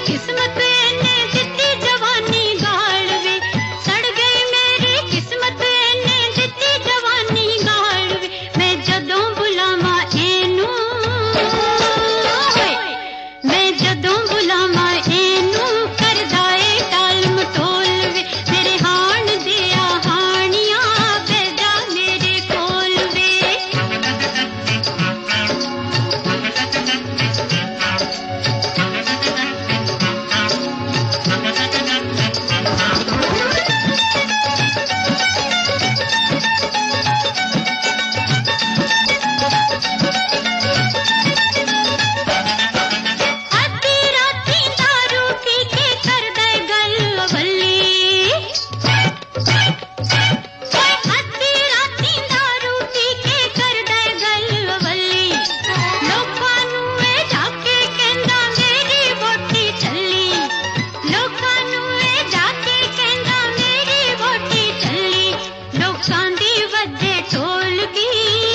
किस्मत ने दित्ती जवानी गाल वे, सड़ गई मेरी किस्मत ने दित्ती जवानी गाल वे। मैं जदों बुलावा एनू, मैं जदों बुलावा एनू करदा ए टाल मटोल वे। मेरे हाण दिया हाणियां बैजा मेरे कोल वे। अद्धी राती दारू पी के करदा ए गल वल्ली, अद्धी राती दारू पी के करदा ए गल वल्ली। लोकां नूं ए जाके कहंदा मेरी वोटी चली, लोकां नूं ए जाके कहंदा मेरी वोटी चली। लोकां दी वजे ढोलकी,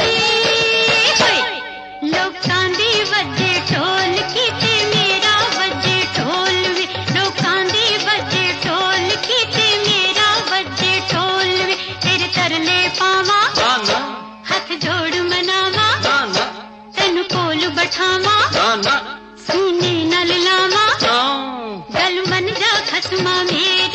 लोकां दी वजे ढोलकी ते मेरा वजे ढोल वे। लोकां दी वजे ढोलकी ते मेरा वजे ढोल वे। तेरे तरले पावां ना ना हथ जोड़ मनावा, ना ना तेनू कोल बठावा, ना ना सीने नल लावा। ना। गल मन जा खसमा मेरी।